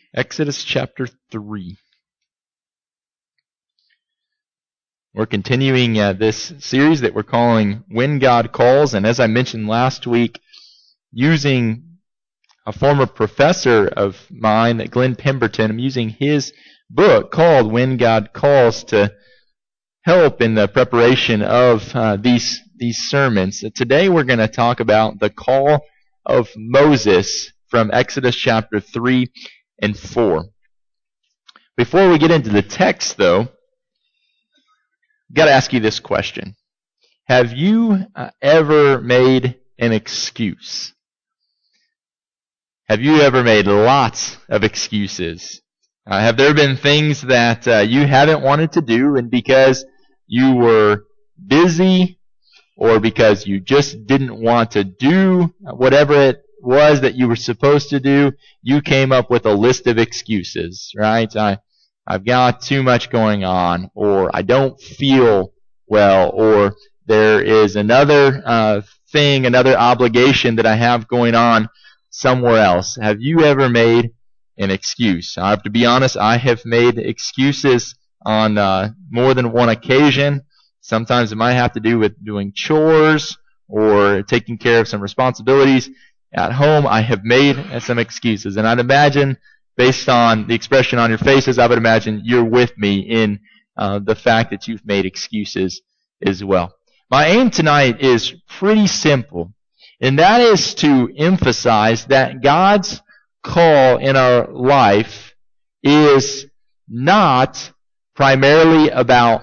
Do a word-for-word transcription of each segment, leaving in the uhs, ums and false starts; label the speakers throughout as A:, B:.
A: Exodus chapter three. We're continuing uh, this series that we're calling When God Calls, and as I mentioned last week, using a former professor of mine, Glenn Pemberton, I'm using his book called When God Calls to help in the preparation of uh, these these sermons. So today we're going to talk about the call of Moses from Exodus chapter three and four. Before we get into the text, though, I've got to ask you this question. Have you uh, ever made an excuse? Have you ever made lots of excuses? Uh, have there been things that uh, you haven't wanted to do, and because you were busy or because you just didn't want to do whatever it was that you were supposed to do, you came up with a list of excuses, right? I, I've got too much going on, or I don't feel well, or there is another uh, thing, another obligation that I have going on somewhere else. Have you ever made an excuse? I have to be honest, I have made excuses on uh, more than one occasion. Sometimes it might have to do with doing chores or taking care of some responsibilities at home. I have made some excuses, and I'd imagine, based on the expression on your faces, I would imagine you're with me in uh, the fact that you've made excuses as well. My aim tonight is pretty simple, and that is to emphasize that God's call in our life is not primarily about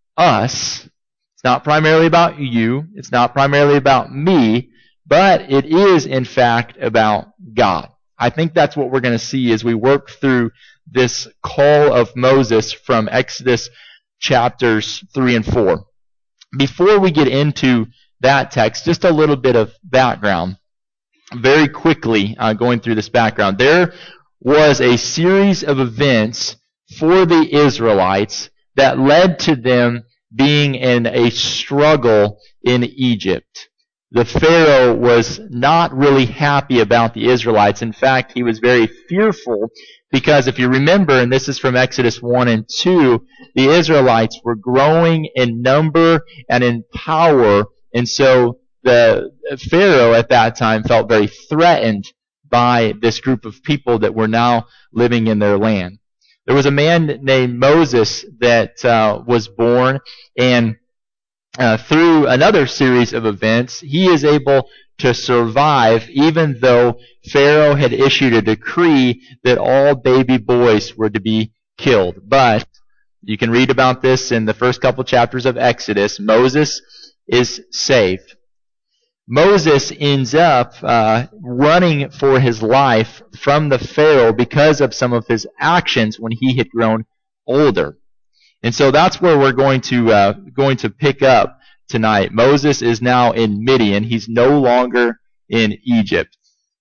A: us. It's not primarily about you. It's not primarily about me. But it is, in fact, about God. I think that's what we're going to see as we work through this call of Moses from Exodus chapters three and four. Before we get into that text, just a little bit of background. Very quickly, uh, going through this background. There was a series of events for the Israelites that led to them being in a struggle in Egypt. The Pharaoh was not really happy about the Israelites. In fact, he was very fearful because if you remember, and this is from Exodus one and two, the Israelites were growing in number and in power, and so the Pharaoh at that time felt very threatened by this group of people that were now living in their land. There was a man named Moses that uh, was born, and Uh, through another series of events, he is able to survive even though Pharaoh had issued a decree that all baby boys were to be killed. But you can read about this in the first couple chapters of Exodus. Moses is saved. Moses ends up uh, running for his life from the Pharaoh because of some of his actions when he had grown older. And so that's where we're going to uh, going to pick up tonight. Moses is now in Midian. He's no longer in Egypt.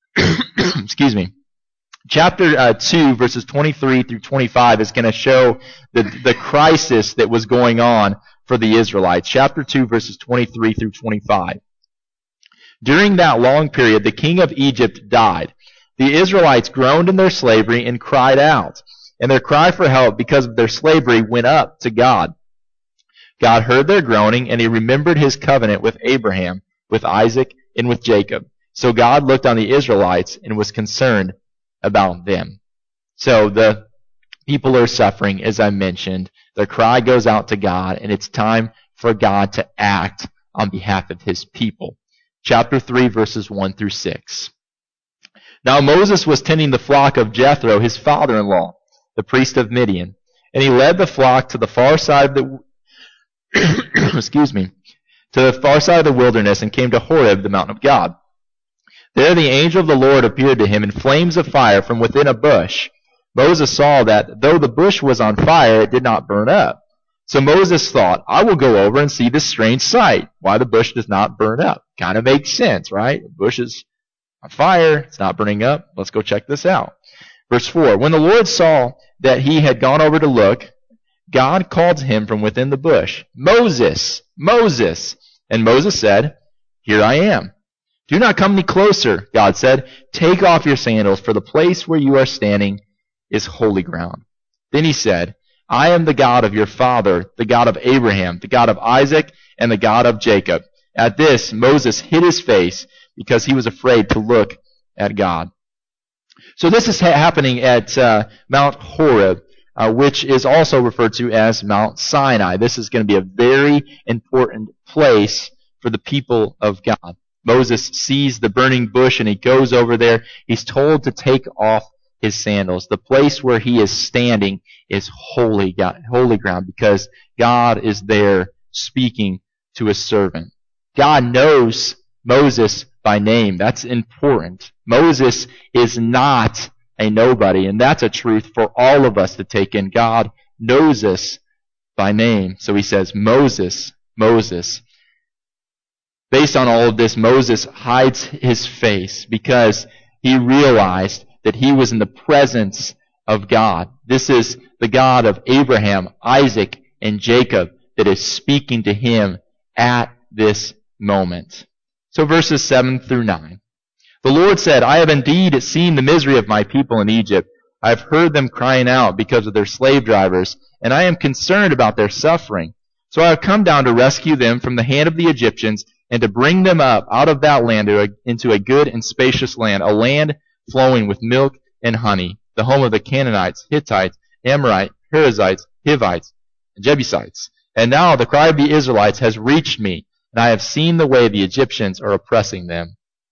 A: Excuse me. Chapter uh, two, verses twenty-three through twenty-five is going to show the, the crisis that was going on for the Israelites. Chapter two, verses twenty-three through twenty-five. During that long period, the king of Egypt died. The Israelites groaned in their slavery and cried out. And their cry for help because of their slavery went up to God. God heard their groaning, and he remembered his covenant with Abraham, with Isaac, and with Jacob. So God looked on the Israelites and was concerned about them. So the people are suffering, as I mentioned. Their cry goes out to God, and it's time for God to act on behalf of his people. Chapter three, verses one through six. Now Moses was tending the flock of Jethro, his father-in-law, the priest of Midian, and he led the flock to the far side of the excuse me, to the far side of the wilderness and came to Horeb, the mountain of God. There the angel of the Lord appeared to him in flames of fire from within a bush. Moses saw that though the bush was on fire, it did not burn up. So Moses thought, I will go over and see this strange sight, why the bush does not burn up. Kind of makes sense, right? The bush is on fire, it's not burning up. Let's go check this out. Verse four, when the Lord saw that he had gone over to look, God called to him from within the bush, Moses, Moses. And Moses said, Here I am. Do not come any closer, God said. Take off your sandals, for the place where you are standing is holy ground. Then he said, I am the God of your father, the God of Abraham, the God of Isaac, and the God of Jacob. At this, Moses hid his face because he was afraid to look at God. So this is ha- happening at uh, Mount Horeb, uh, which is also referred to as Mount Sinai. This is going to be a very important place for the people of God. Moses sees the burning bush and he goes over there. He's told to take off his sandals. The place where he is standing is holy, God, holy ground because God is there speaking to his servant. God knows Moses by name. That's important. Moses is not a nobody, and that's a truth for all of us to take in. God knows us by name. So he says, Moses, Moses. Based on all of this, Moses hides his face because he realized that he was in the presence of God. This is the God of Abraham, Isaac, and Jacob that is speaking to him at this moment. So verses seven through nine. The Lord said, I have indeed seen the misery of my people in Egypt. I have heard them crying out because of their slave drivers, and I am concerned about their suffering. So I have come down to rescue them from the hand of the Egyptians and to bring them up out of that land into a good and spacious land, a land flowing with milk and honey, the home of the Canaanites, Hittites, Amorites, Perizzites, Hivites, and Jebusites. And now the cry of the Israelites has reached me, and I have seen the way the Egyptians are oppressing them.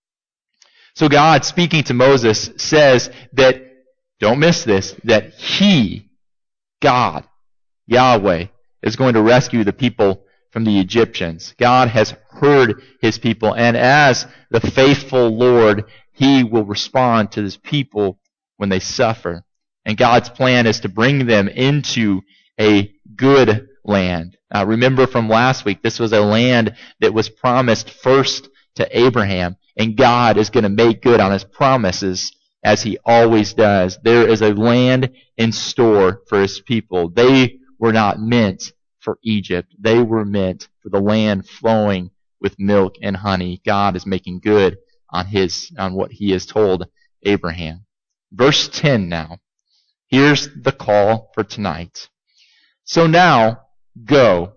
A: So God, speaking to Moses, says that, don't miss this, that He, God, Yahweh, is going to rescue the people from the Egyptians. God has heard His people, and as the faithful Lord, He will respond to His people when they suffer. And God's plan is to bring them into a good land. Uh, remember from last week, this was a land that was promised first to Abraham, and God is going to make good on His promises as He always does. There is a land in store for His people. They were not meant for Egypt. They were meant for the land flowing with milk and honey. God is making good on his on what He has told Abraham. Verse ten now. Here's the call for tonight. So now, go.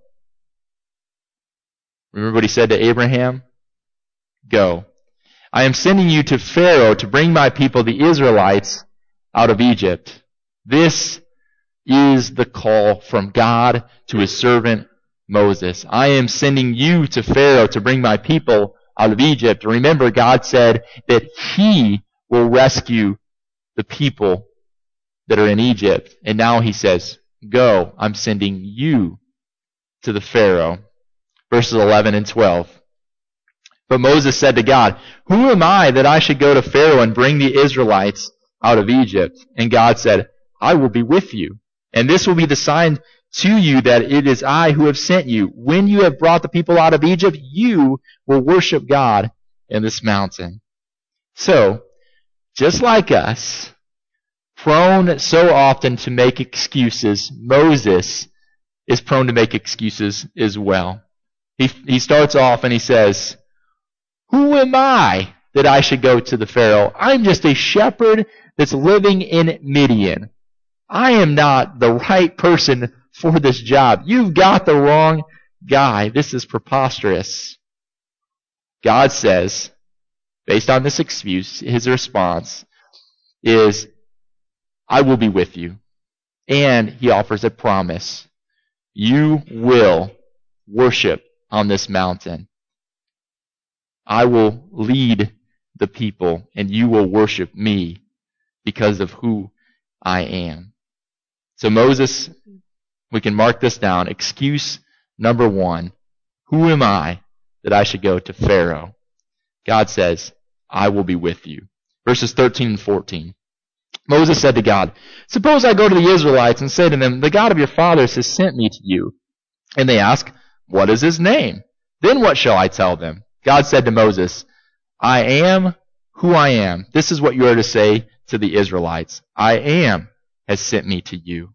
A: Remember what He said to Abraham? Go. I am sending you to Pharaoh to bring my people, the Israelites, out of Egypt. This is the call from God to His servant Moses. I am sending you to Pharaoh to bring my people out of Egypt. Remember, God said that He will rescue the people that are in Egypt. And now He says, go, I'm sending you to the Pharaoh. Verses eleven and twelve. But Moses said to God, who am I that I should go to Pharaoh and bring the Israelites out of Egypt? And God said, I will be with you. And this will be the sign to you that it is I who have sent you. When you have brought the people out of Egypt, you will worship God in this mountain. So, just like us, prone so often to make excuses, Moses is prone to make excuses as well. He, he starts off and he says, who am I that I should go to the Pharaoh? I'm just a shepherd that's living in Midian. I am not the right person for this job. You've got the wrong guy. This is preposterous. God says, based on this excuse, His response is, I will be with you. And He offers a promise. You will worship on this mountain. I will lead the people, and you will worship me because of who I am. So Moses, we can mark this down. Excuse number one. Who am I that I should go to Pharaoh? God says, I will be with you. Verses thirteen and fourteen. Moses said to God, suppose I go to the Israelites and say to them, the God of your fathers has sent me to you. And they ask, what is His name? Then what shall I tell them? God said to Moses, I am who I am. This is what you are to say to the Israelites. I am has sent me to you.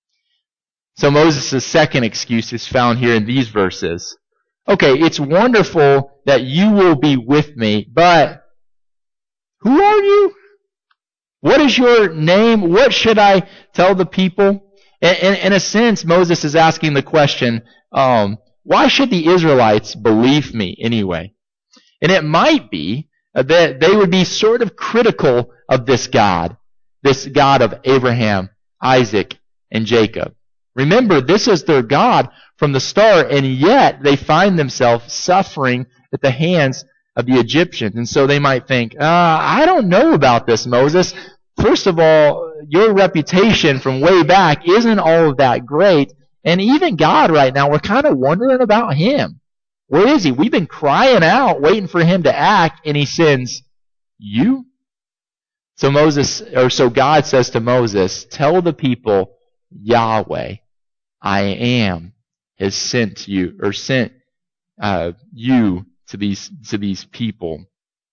A: So Moses' second excuse is found here in these verses. Okay, it's wonderful that you will be with me, but who are you? What is your name? What should I tell the people? In, in, in a sense, Moses is asking the question, um, why should the Israelites believe me anyway? And it might be that they would be sort of critical of this God, this God of Abraham, Isaac, and Jacob. Remember, this is their God from the start, and yet they find themselves suffering at the hands of the Egyptians. And so they might think, uh, I don't know about this, Moses. First of all, your reputation from way back isn't all of that great. And even God right now, we're kind of wondering about him. Where is he? We've been crying out, waiting for him to act, and he sends you? So Moses, or so God says to Moses, tell the people, Yahweh, I am, has sent you, or sent uh, you to these to these people.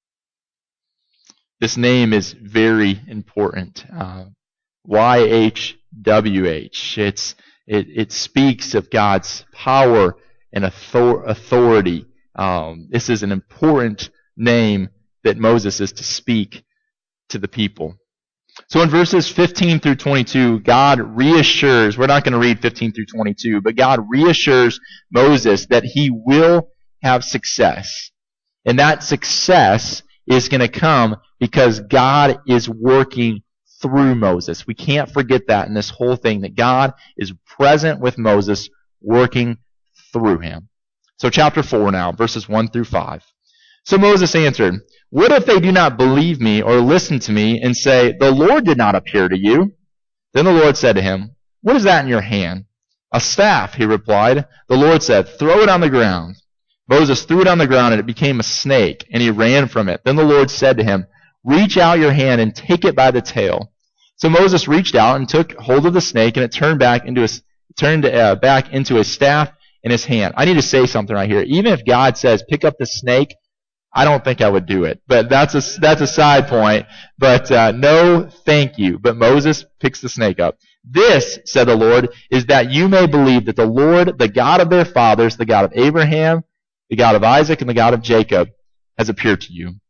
A: This name is very important. Uh, Y H W H. It's it it speaks of God's power and author- authority. Um, this is an important name that Moses is to speak to the people. So in verses fifteen through twenty-two, God reassures, we're not going to read fifteen through twenty-two, but God reassures Moses that he will have success. And that success is going to come because God is working through Moses. We can't forget that in this whole thing, that God is present with Moses, working through him. So chapter four now, verses one through five. So Moses answered, what if they do not believe me or listen to me and say, the Lord did not appear to you? Then the Lord said to him, what is that in your hand? A staff, he replied. The Lord said, throw it on the ground. Moses threw it on the ground, and it became a snake, and he ran from it. Then the Lord said to him, reach out your hand and take it by the tail. So Moses reached out and took hold of the snake, and it turned back into a, turned uh, back into a staff in his hand. I need to say something right here. Even if God says, pick up the snake, I don't think I would do it. But that's a, that's a side point. But uh, no, thank you. But Moses picks the snake up. This, said the Lord, is that you may believe that the Lord, the God of their fathers, the God of Abraham, the God of Isaac, and the God of Jacob, has appeared to you.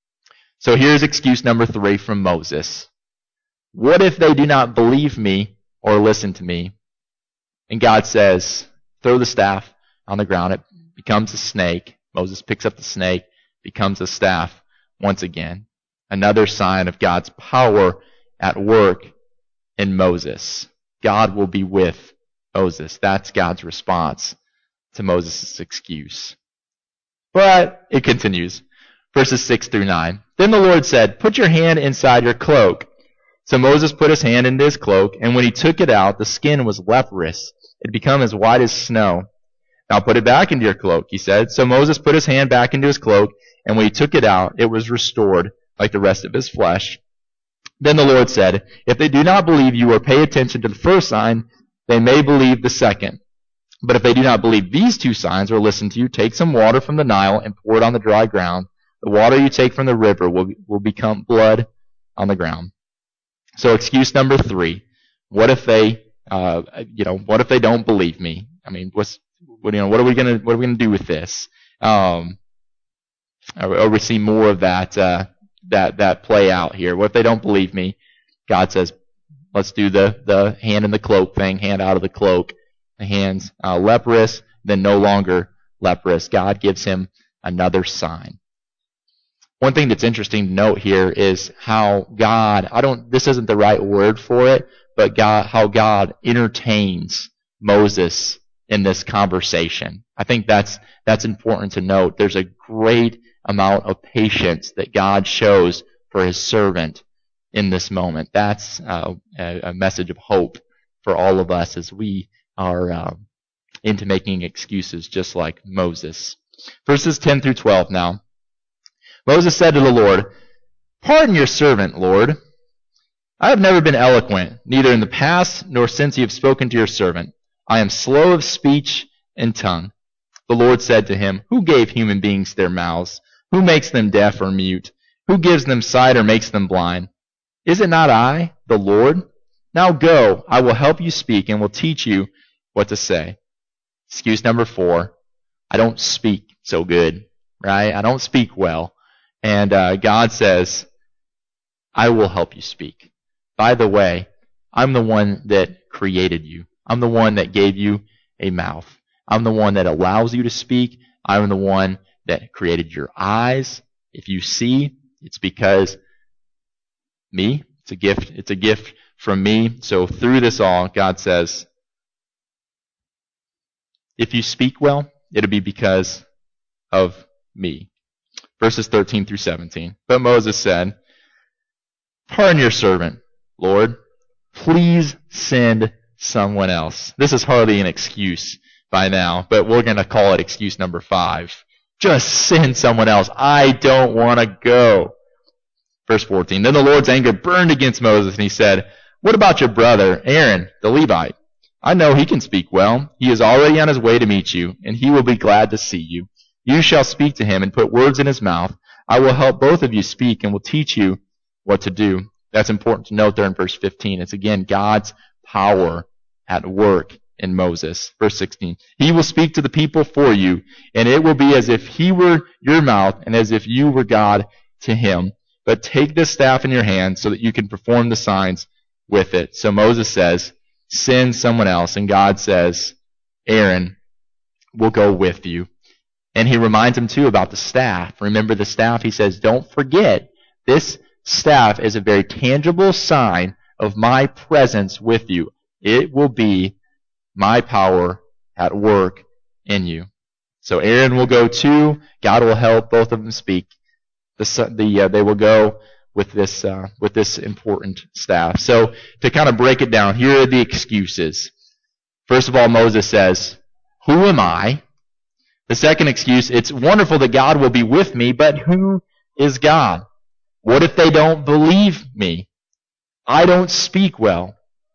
A: So here's excuse number three from Moses. What if they do not believe me or listen to me? And God says, throw the staff on the ground. It becomes a snake. Moses picks up the snake, becomes a staff once again. Another sign of God's power at work in Moses. God will be with Moses. That's God's response to Moses' excuse. But it continues. Verses six through nine. Then the Lord said, put your hand inside your cloak. So Moses put his hand into his cloak, and when he took it out, the skin was leprous. It had become as white as snow. Now put it back into your cloak, he said. So Moses put his hand back into his cloak, and when he took it out, it was restored like the rest of his flesh. Then the Lord said, if they do not believe you or pay attention to the first sign, they may believe the second. But if they do not believe these two signs or listen to you, take some water from the Nile and pour it on the dry ground. The water you take from the river will, will become blood on the ground. So excuse number three. What if they, uh, you know, what if they don't believe me? I mean, what's, what, you know, what are we gonna, what are we gonna do with this? Um, or, or we see more of that, uh, that, that play out here. What if they don't believe me? God says, let's do the, the hand in the cloak thing, hand out of the cloak. The hand's uh, leprous, then no longer leprous. God gives him another sign. One thing that's interesting to note here is how God, I don't, this isn't the right word for it, but God, how God entertains Moses in this conversation. I think that's, that's important to note. There's a great amount of patience that God shows for his servant in this moment. That's uh, a, a message of hope for all of us as we are uh, into making excuses just like Moses. Verses ten through twelve now. Moses said to the Lord, pardon your servant, Lord. I have never been eloquent, neither in the past nor since you have spoken to your servant. I am slow of speech and tongue. The Lord said to him, who gave human beings their mouths? Who makes them deaf or mute? Who gives them sight or makes them blind? Is it not I, the Lord? Now go, I will help you speak and will teach you what to say. Excuse number four. I don't speak so good, right? I don't speak well. And uh, God says, I will help you speak. By the way, I'm the one that created you. I'm the one that gave you a mouth. I'm the one that allows you to speak. I'm the one that created your eyes. If you see, it's because me. It's a gift. It's a gift from me. So through this all, God says, if you speak well, it'll be because of me. Verses thirteen through seventeen. But Moses said, pardon your servant, Lord. Please send someone else. This is hardly an excuse by now, but we're going to call it excuse number five. Just send someone else. I don't want to go. Verse fourteen. Then the Lord's anger burned against Moses, and he said, what about your brother, Aaron, the Levite? I know he can speak well. He is already on his way to meet you, and he will be glad to see you. You shall speak to him and put words in his mouth. I will help both of you speak and will teach you what to do. That's important to note there in verse fifteen. It's again God's power at work in Moses. Verse sixteen. He will speak to the people for you, and it will be as if he were your mouth and as if you were God to him. But take this staff in your hand so that you can perform the signs with it. So Moses says, send someone else, and God says, Aaron will go with you. And he reminds him too about the staff. Remember the staff? He says, don't forget, this staff is a very tangible sign of my presence with you. It will be my power at work in you. So Aaron will go too. God will help both of them speak. The, the uh, they will go with this uh, with this important staff. So to kind of break it down, here are the excuses. First of all, Moses says, who am I? The second excuse, it's wonderful that God will be with me, but who is God? What if they don't believe me? I don't speak well,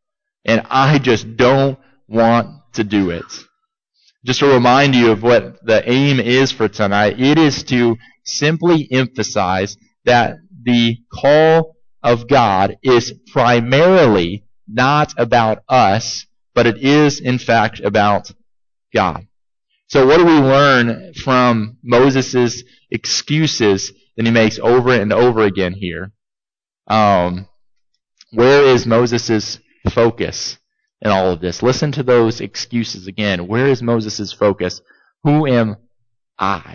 A: and I just don't want to do it. Just to remind you of what the aim is for tonight, it is to simply emphasize that the call of God is primarily not about us, but it is in fact about God. So what do we learn from Moses' excuses that he makes over and over again here? Um, where is Moses' focus in all of this? Listen to those excuses again. Where is Moses' focus? Who am I?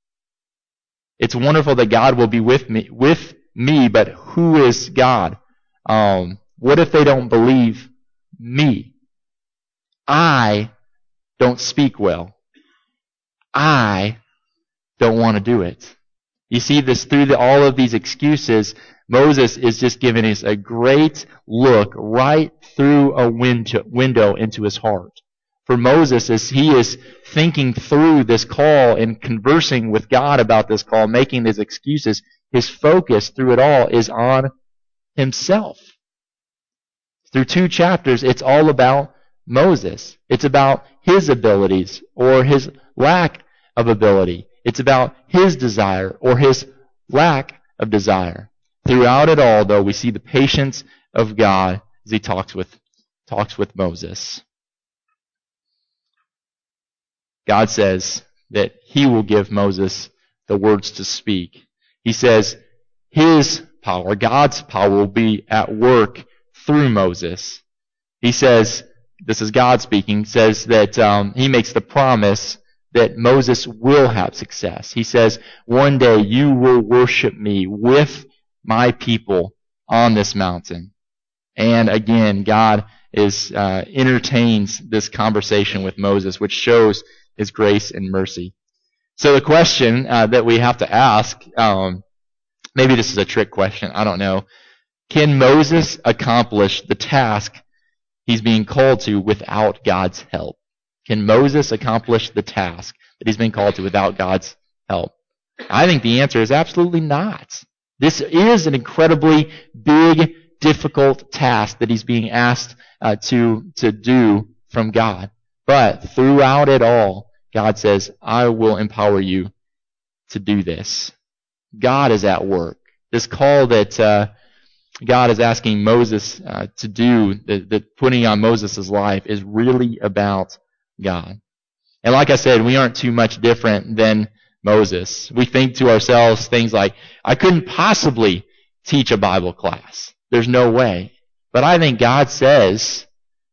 A: It's wonderful that God will be with me, with me, but who is God? Um, what if they don't believe me? I don't speak well. I don't want to do it. You see this through the, all of these excuses. Moses is just giving us a great look right through a window, window into his heart. For Moses, as he is thinking through this call and conversing with God about this call, making these excuses, his focus through it all is on himself. Through two chapters, it's all about Moses. It's about his abilities or his lack of ability. It's about his desire or his lack of desire. Throughout it all, though, we see the patience of God as he talks with, talks with Moses. God says that he will give Moses the words to speak. He says his power, God's power, will be at work through Moses. He says, this is God speaking, says that um, he makes the promise that Moses will have success. He says, one day you will worship me with my people on this mountain. And again, God is uh, entertains this conversation with Moses, which shows his grace and mercy. So the question uh, that we have to ask, um, maybe this is a trick question, I don't know. Can Moses accomplish the task he's being called to without God's help? Can Moses accomplish the task that he's been called to without God's help? I think the answer is absolutely not. This is an incredibly big, difficult task that he's being asked uh, to, to do from God. But throughout it all, God says, I will empower you to do this. God is at work. This call that uh, God is asking Moses uh, to do, that, that putting on Moses' life, is really about God. And like I said, we aren't too much different than Moses. We think to ourselves things like, I couldn't possibly teach a Bible class. There's no way. But I think God says,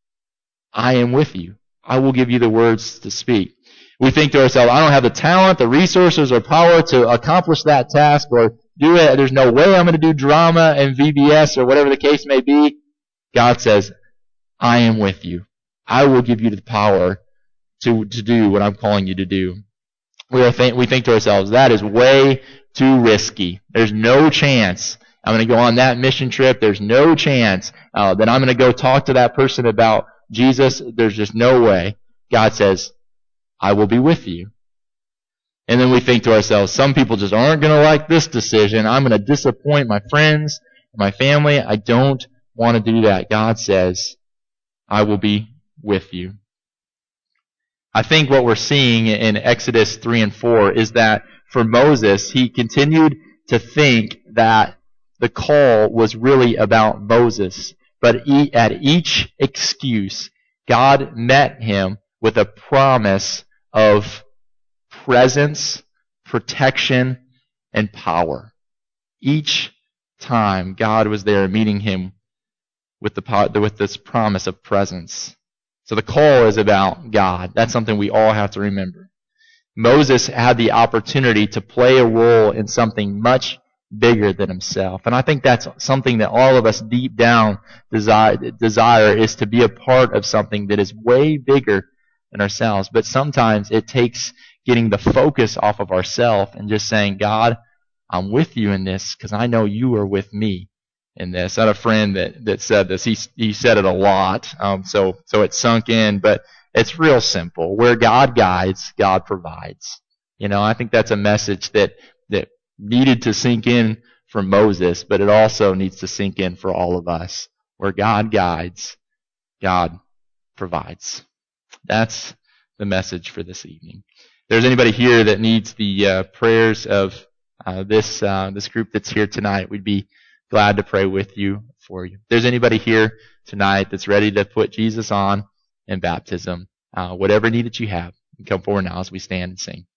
A: I am with you. I will give you the words to speak. We think to ourselves, I don't have the talent, the resources, or power to accomplish that task or do it. There's no way I'm going to do drama and V B S or whatever the case may be. God says, I am with you. I will give you the power to, to do what I'm calling you to do. We, are think, we think to ourselves, that is way too risky. There's no chance I'm going to go on that mission trip. There's no chance uh, that I'm going to go talk to that person about Jesus. There's just no way. God says, I will be with you. And then we think to ourselves, some people just aren't going to like this decision. I'm going to disappoint my friends, my family. I don't want to do that. God says, I will be with you. I think what we're seeing in Exodus three and four is that for Moses, he continued to think that the call was really about Moses. But at each excuse, God met him with a promise of presence, protection, and power. Each time, God was there meeting him with the with this promise of presence. So the call is about God. That's something we all have to remember. Moses had the opportunity to play a role in something much bigger than himself. And I think that's something that all of us deep down desire, desire is to be a part of something that is way bigger than ourselves. But sometimes it takes getting the focus off of ourselves and just saying, God, I'm with you in this because I know you are with me in this. I had a friend that, that said this. He, he said it a lot, um, so, so it sunk in, but it's real simple. Where God guides, God provides. You know, I think that's a message that, that needed to sink in for Moses, but it also needs to sink in for all of us. Where God guides, God provides. That's the message for this evening. If there's anybody here that needs the uh, prayers of uh, this uh, this group that's here tonight, we'd be glad to pray with you, for you. If there's anybody here tonight that's ready to put Jesus on in baptism, uh, whatever need that you have, come forward now as we stand and sing.